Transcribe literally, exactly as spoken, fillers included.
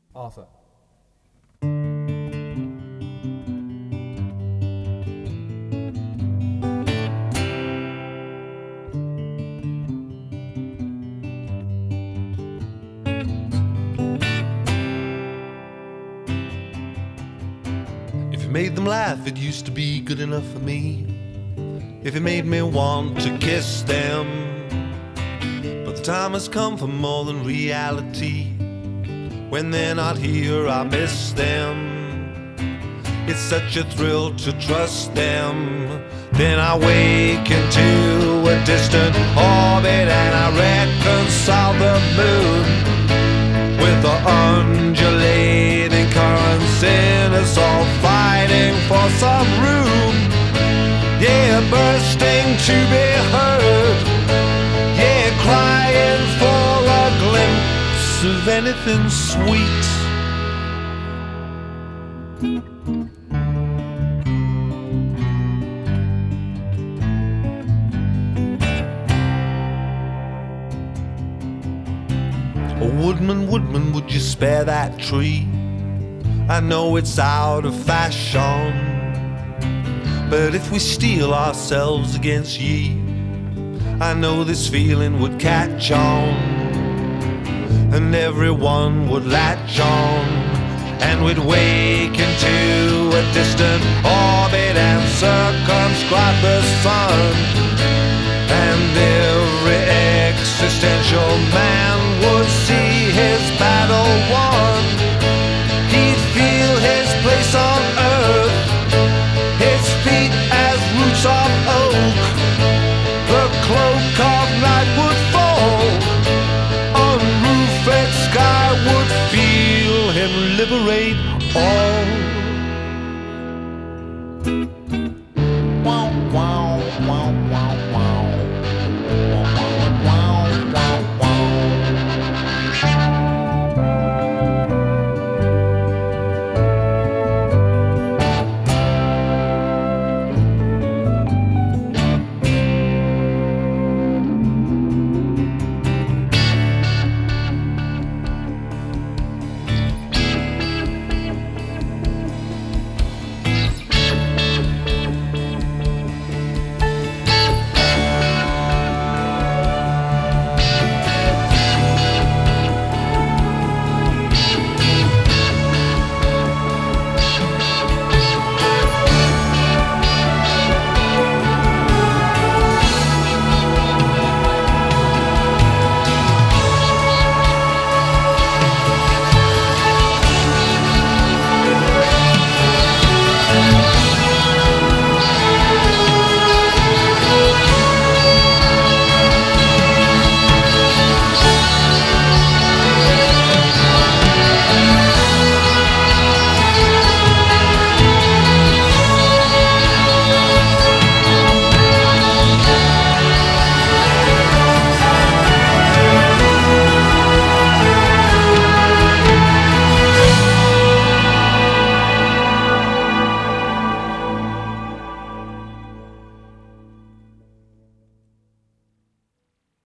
Arthur. If it made them laugh, it used to be good enough for me. If it made me want to kiss them. But the time has come for more than reality. When they're not here, I miss them. It's such a thrill to trust them. Then I wake into a distant orbit and I reconcile the moon with the undulating currents in us, all fighting for some room. Yeah, bursting to be heard. Yeah, crying for a glimpse of anything sweet. Oh, woodman, woodman, would you spare that tree? I know it's out of fashion, but if we steel ourselves against ye, I know this feeling would catch on, and everyone would latch on, and we'd wake into a distant orbit and circumscribe the sun, and every existential man would see his battle won. He'd feel his place on earth, his feet as roots of oak. The cloak of night would fall, unroofed sky would feel him liberate all.